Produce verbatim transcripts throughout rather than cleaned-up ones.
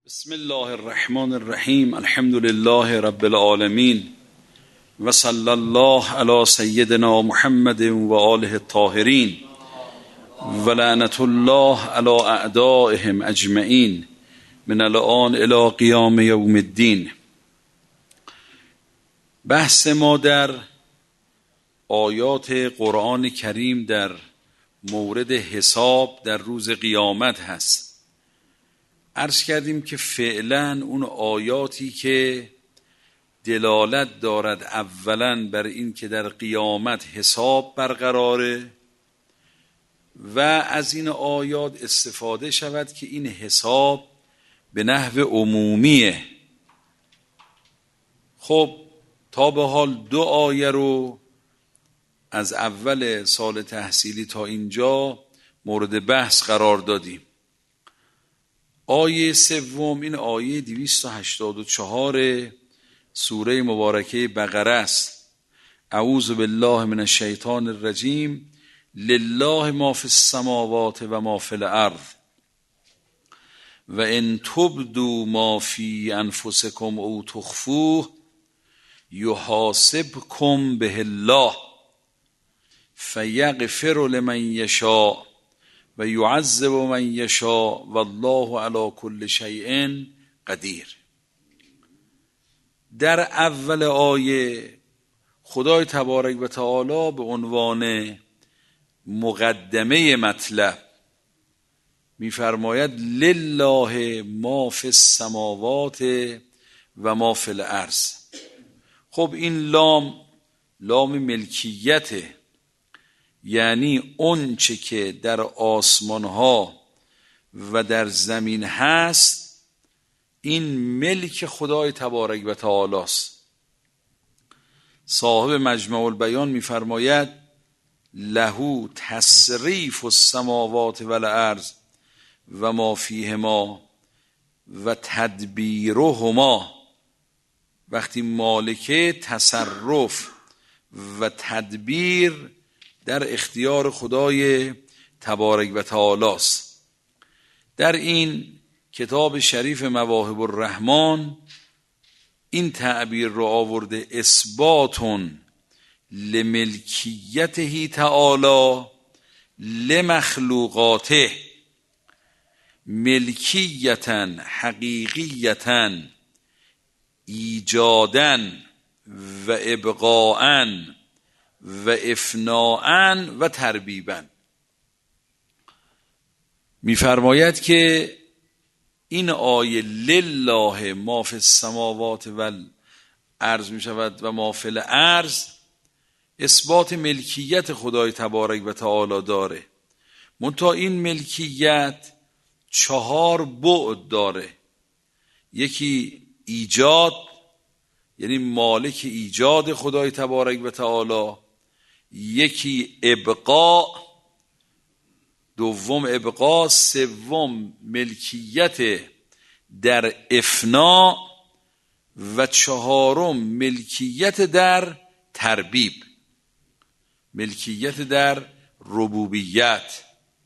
بسم الله الرحمن الرحیم. الحمد لله رب العالمین و صلی الله علی سیدنا محمد و آله الطاهرین و لعنت الله علی اعدائهم اجمعین من الآن الی قیام یوم الدین. بحث ما در آیات قرآن کریم در مورد حساب در روز قیامت هست. عرض کردیم که فعلا اون آیاتی که دلالت دارد اولا بر این که در قیامت حساب برقراره و از این آیات استفاده شود که این حساب به نحو عمومیه. خب تا به حال دو آیه رو از اول سال تحصیلی تا اینجا مورد بحث قرار دادیم. آیه سوم این آیه دویست و هشتاد و چهار سوره مبارکه بقره است. اعوذ بالله من الشیطان الرجیم. لله ما فی السماوات و ما فی الارض و ان تبدوا ما فی انفسکم او تخفوه یحاسبکم به الله فیغفر لمن یشاء و یعذب من یشاء والله علی کل شیء قدیر. در اول آیه خدای تبارک و تعالی به عنوان مقدمه مطلب می‌فرماید لله ما فی السماوات و ما فی الارض. خب این لام لام ملکیته، یعنی اون چه که در آسمان ها و در زمین هست این ملک خدای تبارک و تعالی است. صاحب مجمع البیان می‌فرماید له تصریف السماوات و الارض و ما فیهما و تدبیرهما. وقتی مالکه تصرف و تدبیر در اختیار خدای تبارک و تعالی است. در این کتاب شریف مواهب الرحمن این تعبیر رو آورده اثباتون لملکیته تعالی لمخلوقاته ملکیتا حقیقیتا ایجادا و ابقاءا و افناءً و تربیباً. می‌فرماید که این آیه لله ما فی السماوات و الارض می‌شود و ما فی الارض اثبات ملکیت خدای تبارک و تعالی داره. منتها این ملکیت چهار بعد داره. یکی ایجاد، یعنی مالک ایجاد خدای تبارک و تعالی. یکی ابقاء، دوم ابقاء، سوم ملکیت در افناء و چهارم ملکیت در تربیب، ملکیت در ربوبیت.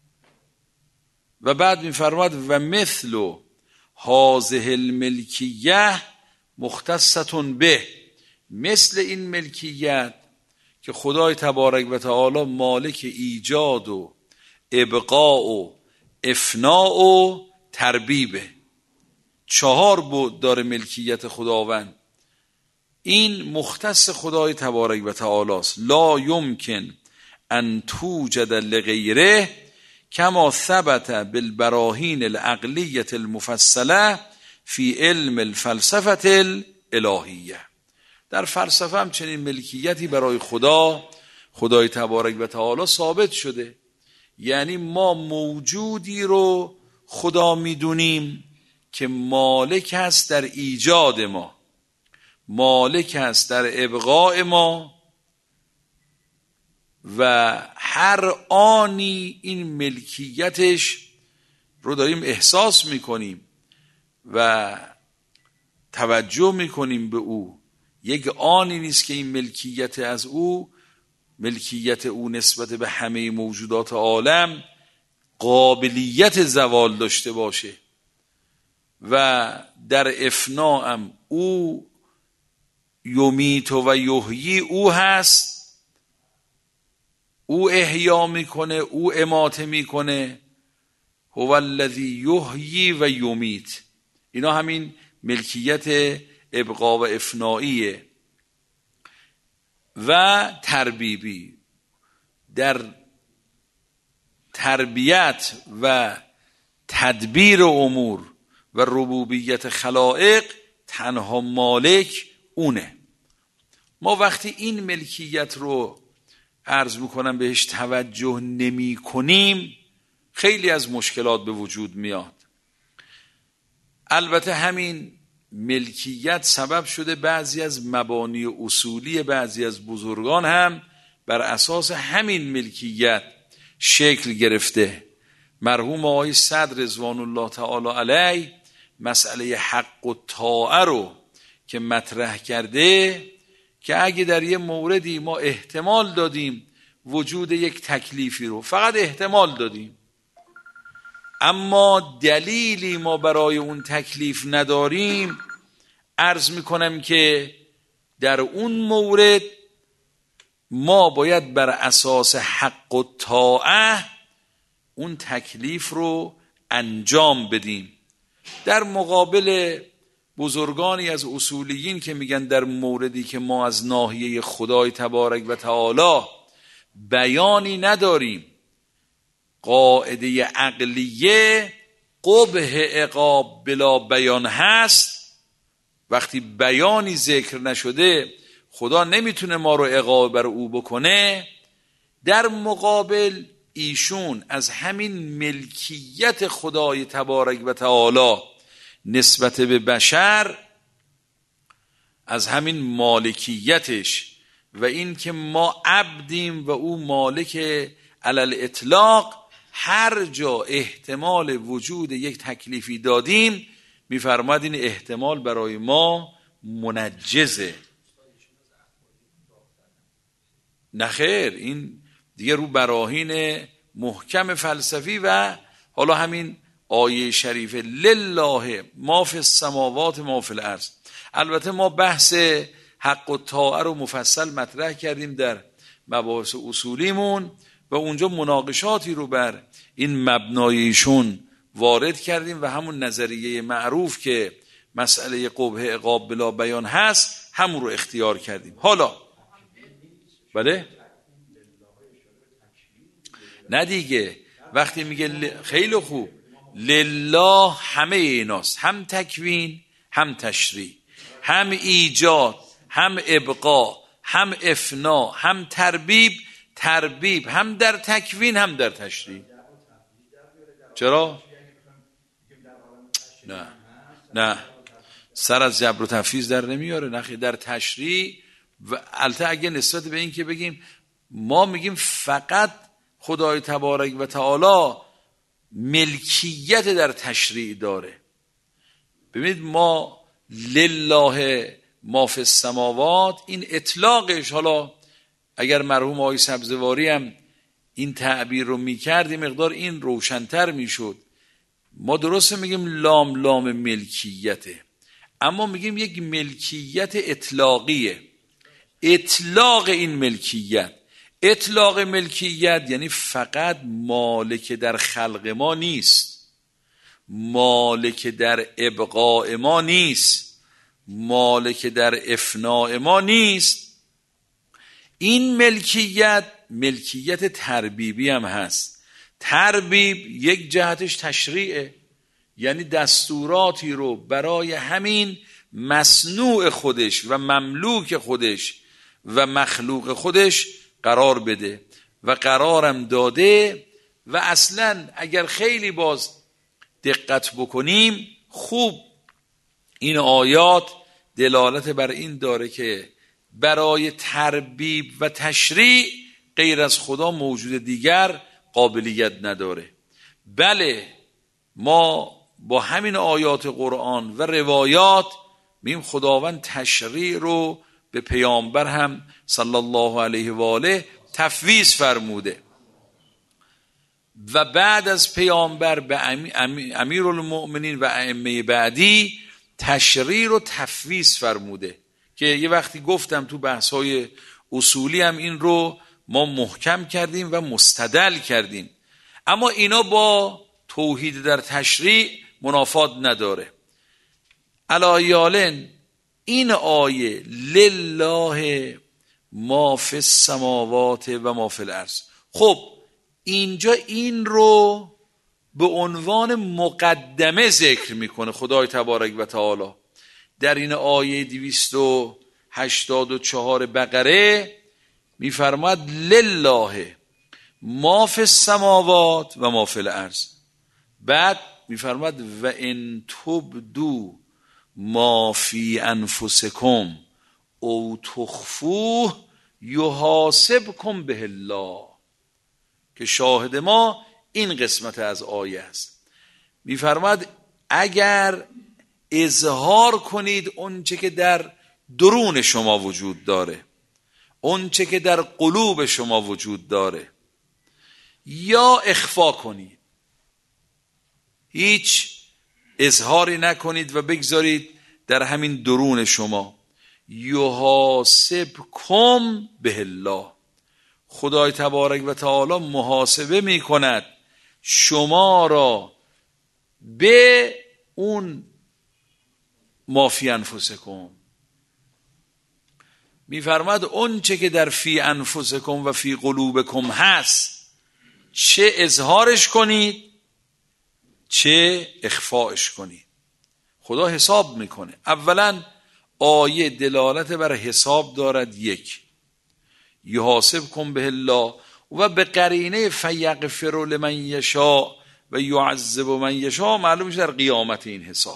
و بعد می‌فرماید و مثل هذه الملکیه مختصتون به، مثل این ملکیت که خدای تبارک و تعالی مالک ایجاد و ابقاء و افناء و تربیبه. چهار بعد داره ملکیت خداوند. این مختص خدای تبارک و تعالی است. لا یمکن ان توجد لغیره کما ثبت بالبراهین العقلیه المفصله فی علم الفلسفه الالهیه. در فلسفه هم چنین ملکیتی برای خدا خدای تبارک و تعالی ثابت شده. یعنی ما موجودی رو خدا میدونیم که مالک است در ایجاد ما، مالک است در ابقاء ما و هر آنی این ملکیتش رو داریم احساس میکنیم و توجه میکنیم به او. یک آنی نیست که این ملکیت از او، ملکیت او نسبت به همه موجودات عالم قابلیت زوال داشته باشه و در افنا هم او یمیت و یحیی او هست، او احیا میکنه، او اماته میکنه. هو الذی یحیی و یمیت، اینا همین ملکیت ابقا و افناییه. و تربیبی، در تربیت و تدبیر امور و ربوبیت خلائق تنها مالک اونه. ما وقتی این ملکیت رو عرض میکنم بهش توجه نمی کنیم خیلی از مشکلات به وجود میاد. البته همین ملکیت سبب شده بعضی از مبانی اصولی بعضی از بزرگان هم بر اساس همین ملکیت شکل گرفته. مرحوم آقای صدر رضوان الله تعالی علیه مسئله حق و طاعه رو که مطرح کرده که اگه در یه موردی ما احتمال دادیم وجود یک تکلیفی رو، فقط احتمال دادیم، اما دلیلی ما برای اون تکلیف نداریم، عرض میکنم که در اون مورد ما باید بر اساس حق و طاعه اون تکلیف رو انجام بدیم. در مقابل بزرگانی از اصولیین که میگن در موردی که ما از ناحیه خدای تبارک و تعالی بیانی نداریم، قاعده عقلیه قبح عقاب بلا بیان هست، وقتی بیانی ذکر نشده خدا نمیتونه ما رو عقاب بر او بکنه. در مقابل ایشون از همین ملکیت خدای تبارک و تعالی نسبت به بشر، از همین مالکیتش و این که ما عبدیم و او مالک علل اطلاق، هر جا احتمال وجود یک تکلیفی دادیم میفرماد این احتمال برای ما منجزه. نخیر، این دیگه رو براهین محکم فلسفی و حالا همین آیه شریف لله ما فی السماوات ما فی الارض. البته ما بحث حق و طاعه رو مفصل مطرح کردیم در مباحث اصولیمون و اونجا مناقشاتی رو بر این مبنایشون وارد کردیم و همون نظریه معروف که مسئله قبح عقاب بلا بیان هست همون رو اختیار کردیم. حالا بله؟ نه دیگه، وقتی میگه خیلی خوب لله همه ایناست، هم تکوین هم تشریع، هم ایجاد هم ابقا هم افنا هم تربیب، تربیب هم در تکوین هم در تشریع. چرا؟ نه نه سر از جبر و تفویض در نمیاره. نخی در تشریع و البته اگه نسبت به این که بگیم ما میگیم فقط خدای تبارک و تعالی ملکیت در تشریع داره. ببینید ما لله ما فی السماوات، این اطلاقش، حالا اگر مرحوم آقای سبزواری هم این تعبیر رو میکرد مقدار این روشن‌تر میشد. ما درسته میگیم لام لام ملکیته، اما میگیم یک ملکیت اطلاقیه. اطلاق این ملکیت، اطلاق ملکیت یعنی فقط مالک در خلق ما نیست، مالک در ابقاء ما نیست، مالک در افناء ما نیست. این ملکیت ملکیت تربیبی هم هست. تربیب یک جهتش تشریعه، یعنی دستوراتی رو برای همین مصنوع خودش و مملوک خودش و مخلوق خودش قرار بده و قرارم داده. و اصلا اگر خیلی باز دقت بکنیم خوب این آیات دلالت بر این داره که برای تربیب و تشریع غیر از خدا موجود دیگر قابلیت نداره. بله ما با همین آیات قرآن و روایات میگیم خداوند تشریع رو به پیامبر هم صلی الله علیه و آله تفویض فرموده. و بعد از پیامبر به امیرالمؤمنین و ائمه بعدی تشریع و تفویض فرموده که یه وقتی گفتم تو بحث‌های اصولی هم این رو ما محکم کردیم و مستدل کردیم. اما اینا با توحید در تشریع منافات نداره. علایالن این آیه لله ما فی السماوات و ما فی الارض، خب اینجا این رو به عنوان مقدمه ذکر میکنه خدای تبارک و تعالی در این آیه دویست و هشتاد و چهار بقره میفرماد لله ما فی السماوات و ما فی الارض. بعد میفرماد و ان تبدو ما فی انفسکم او تخفوه یحاسبکم به الله، که شاهد ما این قسمت از آیه است. میفرماد اگر اظهار کنید اون چه که در درون شما وجود داره، اون چه که در قلوب شما وجود داره، یا اخفا کنید، هیچ اظهاری نکنید و بگذارید در همین درون شما، یحاسبکم به الله، خدای تبارک و تعالی محاسبه می کند شما را به اون ما فی انفسکم. میفرماد اون چه که در فی انفسکم و فی قلوبکم هست، چه اظهارش کنید چه اخفاش کنید، خدا حساب میکنه. اولا آیه دلالت بر حساب دارد، یک یحاسبکم به الله و به قرینه فیغفر لمن یشاء و یعذب من یشاء معلوم میشه در قیامت این حساب.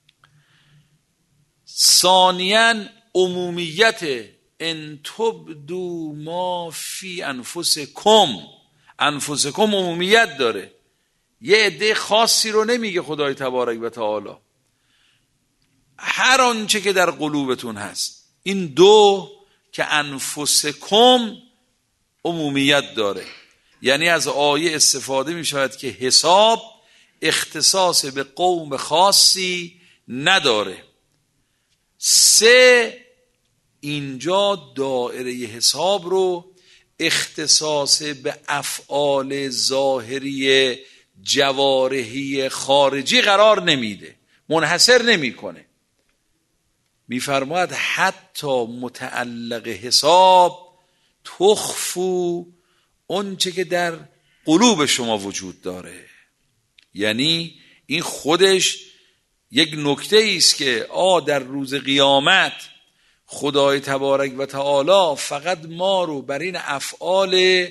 ثانیاً عمومیت ان تبدو ما فی انفسکم، انفسکم عمومیت داره، یه عده خاصی رو نمیگه خدای تبارک و تعالی، هر آنچه که در قلوبتون هست. این دو که انفسکم عمومیت داره، یعنی از آیه استفاده می شود که حساب اختصاص به قوم خاصی نداره. سه، اینجا دایره حساب رو اختصاص به افعال ظاهری جوارحی خارجی قرار نمیده، منحصر نمیکنه. میفرماید حتی متعلق حساب تخفو اون چه که در قلوب شما وجود داره. یعنی این خودش یک نکته است که آ در روز قیامت خدای تبارک و تعالی فقط ما رو بر این افعال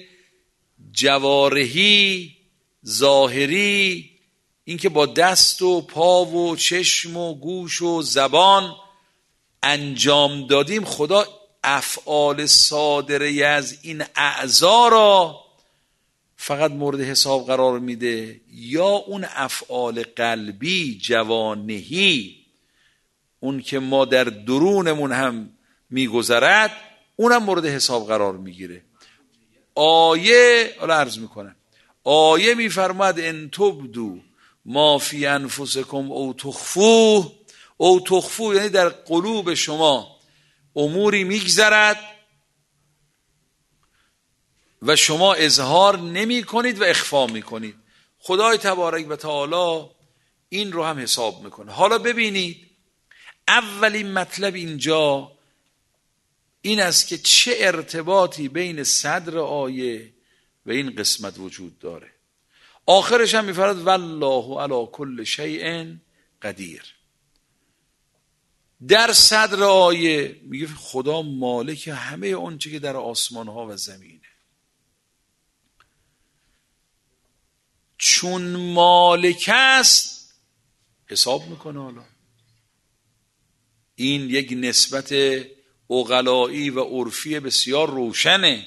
جوارحی ظاهری، این که با دست و پا و چشم و گوش و زبان انجام دادیم، خدا افعال صادره از این اعضا را فقط مورد حساب قرار میده، یا اون افعال قلبی جوانهی، اون که ما در درونمون هم میگذرد، اونم مورد حساب قرار میگیره. آیه حالا عرض میکنم، آیه میفرماد ان تبدو ما فی انفسکم او تخفوه، او تخفوه یعنی در قلوب شما اموری میگذرد و شما اظهار نمی کنید و اخفا می کنید. خدای تبارک و تعالی این رو هم حساب میکنه. حالا ببینید اولین مطلب اینجا این است که چه ارتباطی بین صدر آیه و این قسمت وجود داره. آخرش هم میفرماید والله علی کل شیء قدیر. در صدر آیه میگه خدا مالک همه اون چیزی که در آسمان ها و زمینه. چون مالک است حساب میکنه. حالا این یک نسبت عقلایی و عرفی بسیار روشنه.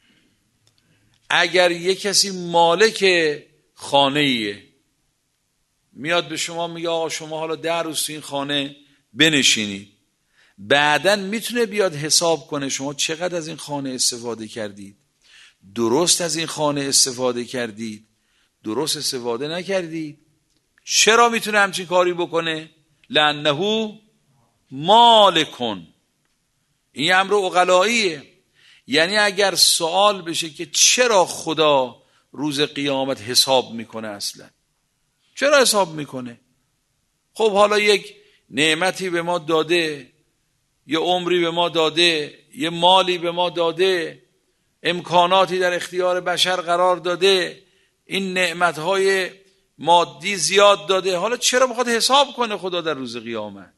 اگر یک کسی مالک خانه‌ایه میاد به شما میگه آقا شما حالا ده روز تو این خانه بنشینید، بعدن میتونه بیاد حساب کنه شما چقدر از این خانه استفاده کردید، درست از این خانه استفاده کردید، درست استفاده نکردید. چرا میتونه همچین کاری بکنه؟ لأنه مالکن. این امر عقلاییه. یعنی اگر سوال بشه که چرا خدا روز قیامت حساب میکنه، اصلا چرا حساب میکنه؟ خب حالا یک نعمتی به ما داده، یه عمری به ما داده، یه مالی به ما داده، امکاناتی در اختیار بشر قرار داده، این نعمتهای مادی زیاد داده، حالا چرا میخواد حساب کنه خدا در روز قیامت؟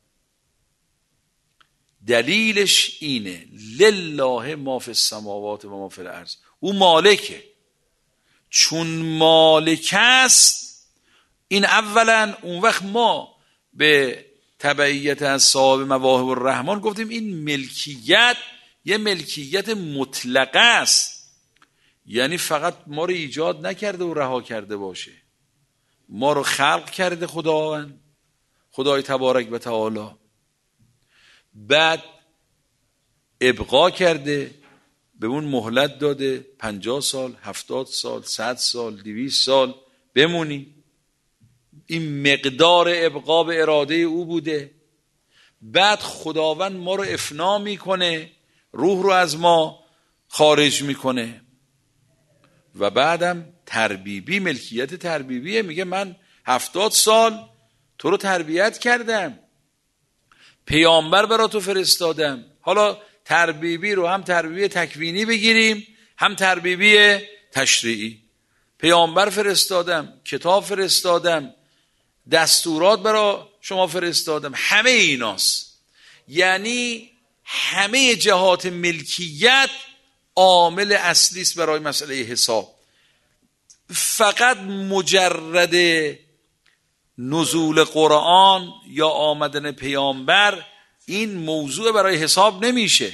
دلیلش اینه لله ما فی السماوات و ما فی الارض. او مالکه. چون مالک است، این اولا، اون وقت ما به تبعیت از صاحب مواهب الرحمن گفتیم این ملکیت یه ملکیت مطلقه است، یعنی فقط ما رو ایجاد نکرده و رها کرده باشه، ما رو خلق کرده خداوند، خدای تبارک و تعالی، بعد ابقا کرده، به اون مهلت داده پنجاه سال، هفتاد سال، صد سال، دویست سال بمونی. این مقدار ابقا به اراده او بوده. بعد خداوند ما رو افنا میکنه، روح رو از ما خارج میکنه و بعدم تربیبی، ملکیت تربیبیه. میگه من هفتاد سال تو رو تربیت کردم، پیامبر برا تو فرستادم. حالا تربیبی رو هم تربیبی تکوینی بگیریم، هم تربیبی تشریعی. پیامبر فرستادم، کتاب فرستادم، دستورات برا شما فرستادم، همه ایناست. یعنی همه جهات ملکیت عامل اصلی است برای مسئله حساب. فقط مجرد نزول قرآن یا آمدن پیامبر این موضوع برای حساب نمیشه.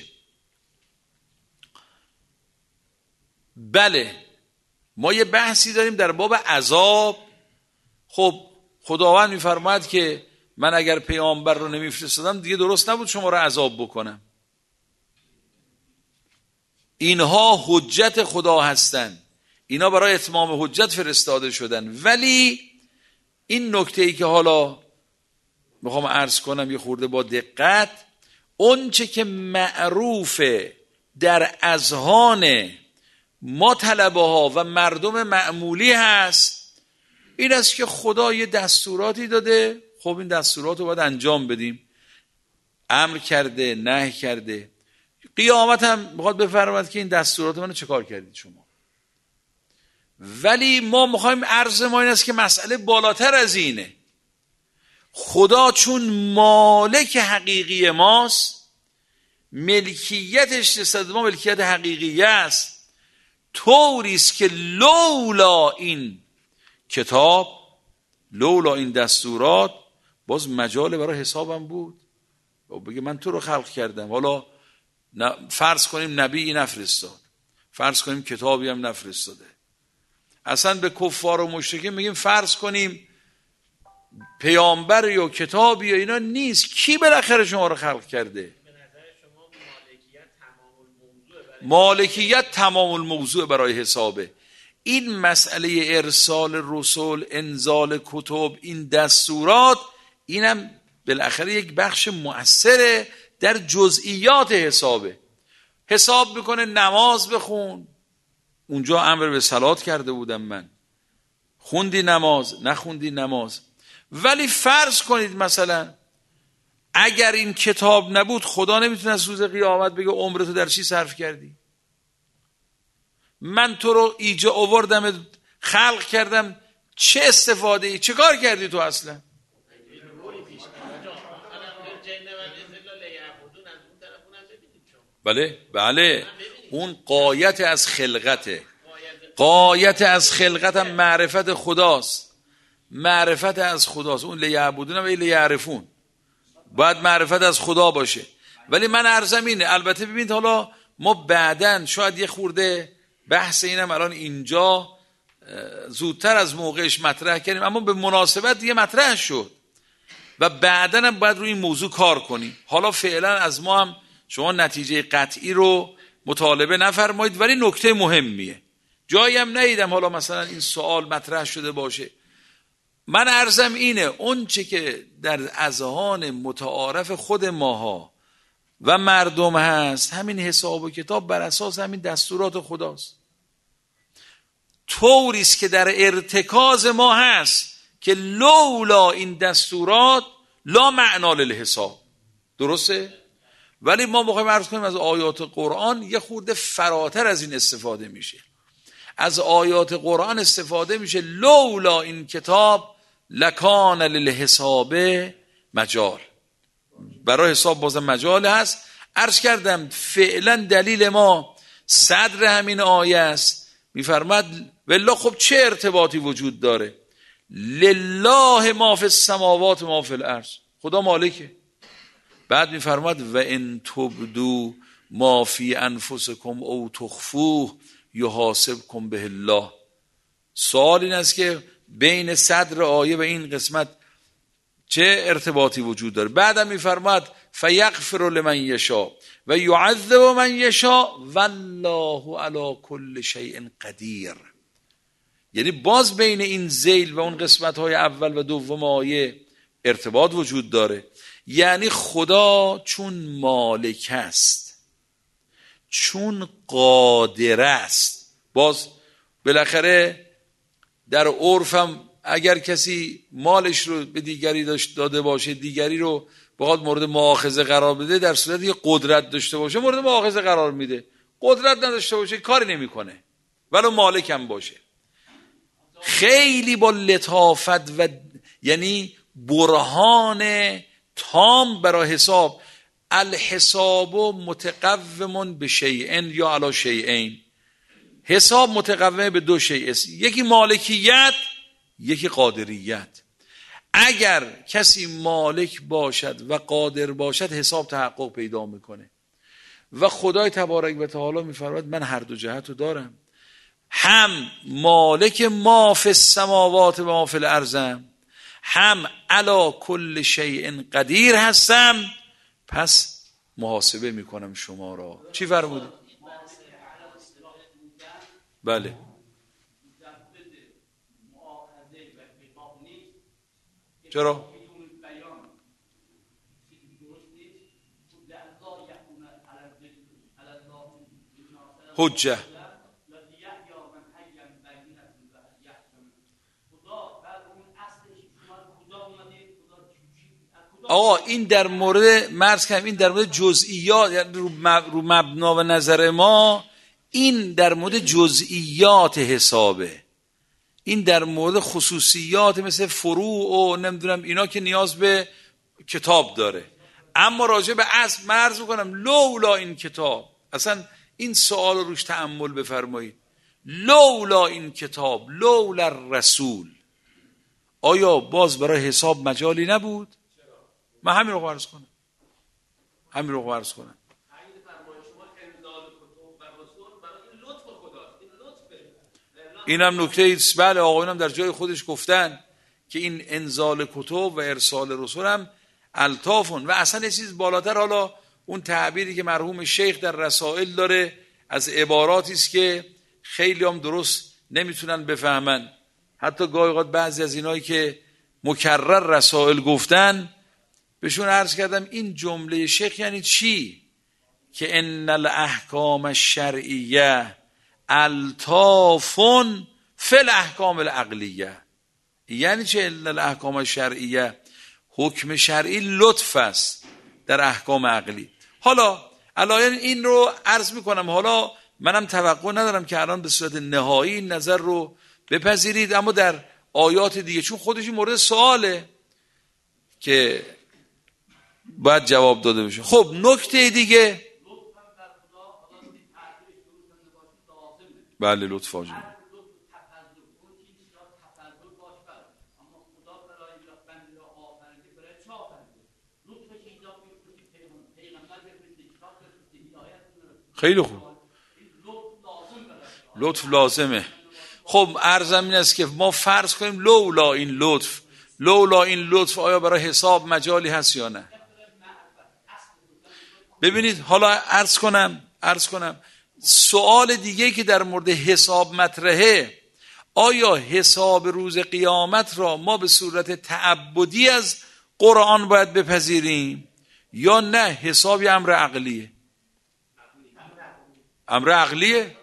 بله ما یه بحثی داریم در باب عذاب. خب خداوند میفرماید که من اگر پیامبر رو نمیفرستادم دیگه درست نبود شما رو عذاب بکنم. اینها حجت خدا هستن، اینا برای اتمام حجت فرستاده شدن. ولی این نکته‌ای که حالا میخوام عرض کنم یه خورده با دقت، اون چه که معروفه در اذهان ما طلبه ها و مردم معمولی هست این است که خدا یه دستوراتی داده، خب این دستورات رو باید انجام بدیم، امر کرده، نهی کرده. قیامت هم میخواد بفرماید که این دستورات منو چه کار کردید شما. ولی ما میخوایم عرض ما این است که مسئله بالاتر از اینه. خدا چون مالک حقیقی ماست، ملکیتش نسبت ما ملکیت حقیقی است، طوری است که لولا این کتاب، لولا این دستورات، باز مجال برای حسابم بود. بگه من تو رو خلق کردم، حالا فرض کنیم نبی نفرستاد، فرض کنیم کتابی هم نفرستاده، اصلا به کفار و مشرکین میگیم فرض کنیم پیامبر یا کتابی یا اینا نیست، کی بالاخره شما رو خلق کرده؟ به نظر شما مالکیت تمام الموضوع برای مالکیت تمام الموضوع برای حسابه. این مسئله ارسال رسول، انزال کتب، این دستورات، اینم بالاخره یک بخش مؤثره در جزئیات حسابه. حساب میکنه نماز بخون، اونجا امر به صلات کرده بودم من، خوندی نماز، نخوندی نماز. ولی فرض کنید مثلا اگر این کتاب نبود خدا نمیتونه از روز قیامت بگه عمرتو در چی صرف کردی؟ من تو رو ایجا آوردم، خلق کردم، چه استفاده ای؟ چه کار کردی تو اصلا؟ بله بله، اون قایت از خلقته، قایت از خلقت هم معرفت خداست، معرفت از خداست. اون لیعبدون و لیعرفون باید معرفت از خدا باشه. ولی من عرضم اینه، البته ببینید حالا ما بعدن شاید یه خورده بحث اینم الان اینجا زودتر از موقعش مطرح کردیم، اما به مناسبت دیگه مطرح شد و بعدن هم باید روی این موضوع کار کنیم. حالا فعلا از ما هم شما نتیجه قطعی رو مطالبه نفرمایید، ولی نکته مهمیه، جایی هم ندیدم حالا مثلا این سوال مطرح شده باشه. من عرضم اینه اون چه که در اذهان متعارف خود ماها و مردم هست، همین حساب و کتاب بر اساس همین دستورات خداست. طوریست که در ارتکاز ما هست که لولا این دستورات لا معنا للحساب. درسته؟ ولی ما میخوایم عرض کنیم از آیات قرآن یه خورده فراتر از این استفاده میشه. از آیات قرآن استفاده میشه لولا این کتاب لکان للحساب مجال. برای حساب بازم مجال هست. عرض کردم فعلا دلیل ما صدر همین آیه است، میفرماد والله خب چه ارتباطی وجود داره؟ لله ما فی السماوات و ما فی الارض، خدا مالکه. بعد میفرماد و ان تبدو ما فی انفسکم او تخفوه یحاسبکم به الله. سوال این است که بین صدر آیه و این قسمت چه ارتباطی وجود داره؟ بعدم میفرماد فیغفر لمن یشاء و یعذب من یشاء والله علی کل شیء قدیر. یعنی باز بین این ذیل و اون قسمت های اول و دوم آیه ارتباط وجود داره. یعنی خدا چون مالک است، چون قادر است. باز بالاخره در عرفم اگر کسی مالش رو به دیگری داشت داده باشه، دیگری رو بخواد مورد مؤاخذه قرار بده، در صورتی که قدرت داشته باشه مورد مؤاخذه قرار میده، قدرت نداشته باشه کاری نمیکنه ولو مالک هم باشه. خیلی با لطافت و یعنی برهان تام برای حساب. الحساب متقوم به شیئین یا علی شیئین. حساب متقوم به دو شیء است، یکی مالکیت، یکی قادریت. اگر کسی مالک باشد و قادر باشد حساب تحقق پیدا میکنه و خدای تبارک و تعالی میفرماید من هر دو جهت رو دارم، هم مالک ما فی السماوات و ما فی الارضم، هم علی کل شیء قدیر هستم، پس محاسبه میکنم شما را. چی فرمودید؟ بله چرا؟ حجه. آقا این در مورد مرز کنم، این در مورد جزئیات، یعنی رو مبنا و نظر ما این در مورد جزئیات حسابه. این در مورد خصوصیات مثل فروع و نمیدونم اینا که نیاز به کتاب داره. اما راجع به اصل مرز میکنم لولا این کتاب، اصلا این سوال رو روش تأمل بفرمایید. لولا این کتاب، لولا الرسول، آیا باز برای حساب مجالی نبود؟ من همین رو عرض کنم همین رو عرض کنم اینم نکته ایست. بله آقایون هم در جای خودش گفتن که این انزال کتب و ارسال رسول هم الطافون و اصلا چیز بالاتر. حالا اون تعبیری که مرحوم شیخ در رسائل داره از عباراتی است که خیلی هم درست نمیتونن بفهمن. حتی گاهی اوقات بعضی از اینایی که مکرر رسائل گفتن بهشون عرض کردم این جمله شیخ یعنی چی؟ که ان الاحکام الشرعیه الطافون فی الاحکام العقلیه. یعنی چه ان الاحکام الشرعیه؟ حکم شرعی لطف است در احکام عقلی. حالا الان این رو عرض میکنم، حالا منم توقع ندارم که الان به صورت نهایی این نظر رو بپذیرید، اما در آیات دیگه چون خودش مورد سواله که باید جواب داده بشه. خب نکته دیگه، بله لطف واجبه. خیلی خوب، لطف لازمه. خب عرضم این است که ما فرض کنیم لولا این لطف، لولا این لطف آیا برای حساب مجالی هست یا نه؟ ببینید حالا عرض کنم عرض کنم سوال دیگه که در مورد حساب مطرحه، آیا حساب روز قیامت را ما به صورت تعبدی از قرآن باید بپذیریم یا نه حسابی امر عقلیه؟ امر عقلیه؟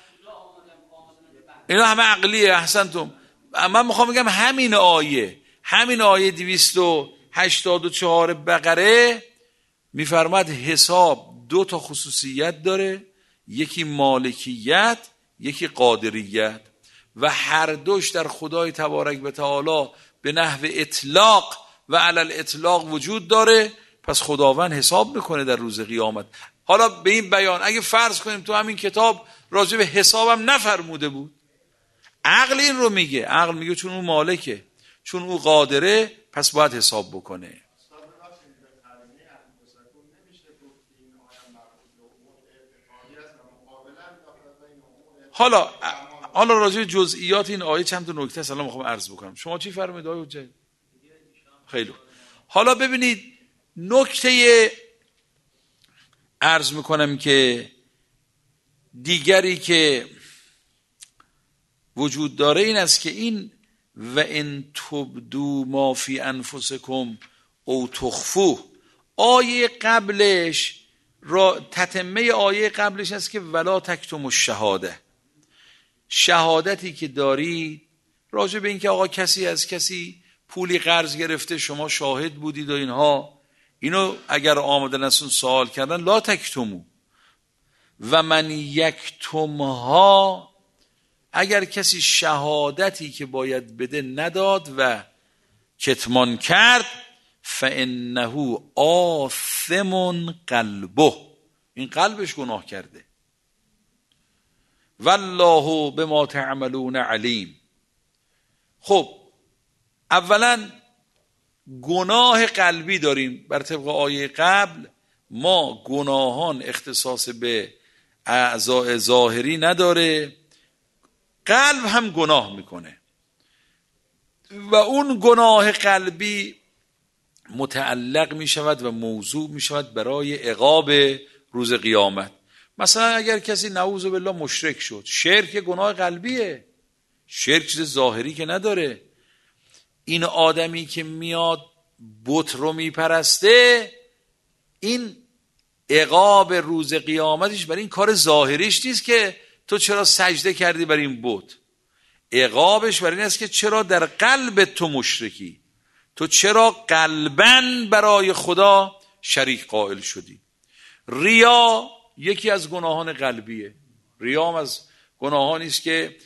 اینا همه عقلیه. احسنتم. من میخوام بگم همین آیه همین آیه دویست و هشتاد و چهار بقره میفرماد حساب دو تا خصوصیت داره، یکی مالکیت یکی قادریت، و هر دوش در خدای تبارک و تعالی به نحو اطلاق و علل اطلاق وجود داره. پس خداوند حساب میکنه در روز قیامت. حالا به این بیان اگه فرض کنیم تو همین کتاب راجع به حسابم نفرموده بود، عقل این رو میگه، عقل میگه چون اون مالکه، چون اون قادره، پس باید حساب بکنه. حالا حالا راجع به جزئیات این آیه چند تا نکته سلام میخوام عرض بکنم. شما چی فرمایید آیه حجت؟ خیلی. حالا ببینید نکته عرض میکنم که دیگری که وجود داره این است که این و ان تبدو ما فی انفسکم او تخفوه، آیه قبلش را تتمه آیه قبلش است که ولا تکتموا الشهاده، شهادتی که دارید راجع به این که آقا کسی از کسی پولی قرض گرفته شما شاهد بودید و اینها، اینو اگر آمدن ازون سوال کردن لا تکتمو، و من یکتمها، اگر کسی شهادتی که باید بده نداد و کتمان کرد، فانه آثم قلبه، این قلبش گناه کرده. والله بما تعملون علیم. خب اولا گناه قلبی داریم بر طبق آیه قبل، ما گناهان اختصاص به اعضاء ظاهری نداره، قلب هم گناه میکنه و اون گناه قلبی متعلق میشود و موضوع میشود برای عقاب روز قیامت. مثلا اگر کسی نعوذ بالله مشرک شد، شرک گناه قلبیه، شرک چیز ظاهری که نداره. این آدمی که میاد بت رو میپرسته، این عقاب روز قیامتش برای این کار ظاهریش نیست که تو چرا سجده کردی برای این بت، عقابش برای این است که چرا در قلب تو مشرکی، تو چرا قلباً برای خدا شریک قائل شدی. ریا یکی از گناهان قلبیه، ریا هم از گناهانی است که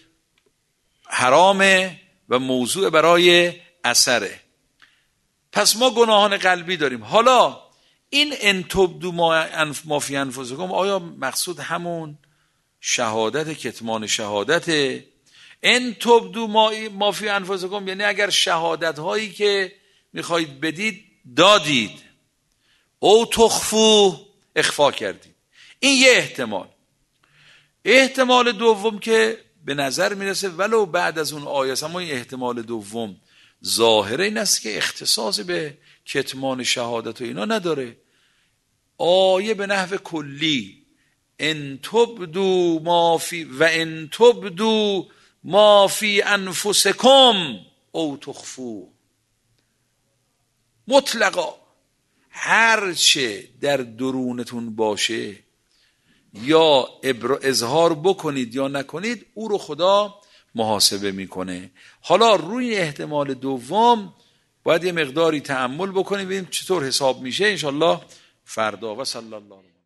حرامه و موضوع برای اثره. پس ما گناهان قلبی داریم. حالا این ان تبدو ما فی انفسکم، آیا مقصود همون شهادت کتمان شهادته؟ ان تبدو ما فی انفسکم یعنی اگر شهادت هایی که میخواید بدید دادید، او تخفو اخفا کردید. این یه احتمال. احتمال دوم که به نظر میرسه ولو بعد از اون آیه، اما این احتمال دوم ظاهره این است که اختصاص به کتمان شهادت و اینا نداره. آیه به نحو کلی ان تبدو ما فی و ان تبدو ما فی انفسکم او تخفو، مطلقا هرچه در درونتون باشه یا اظهار بکنید یا نکنید او رو خدا محاسبه میکنه. حالا روی احتمال دوم باید یه مقداری تأمل بکنیم ببینیم چطور حساب میشه. انشالله فردا. و صلی الله علیه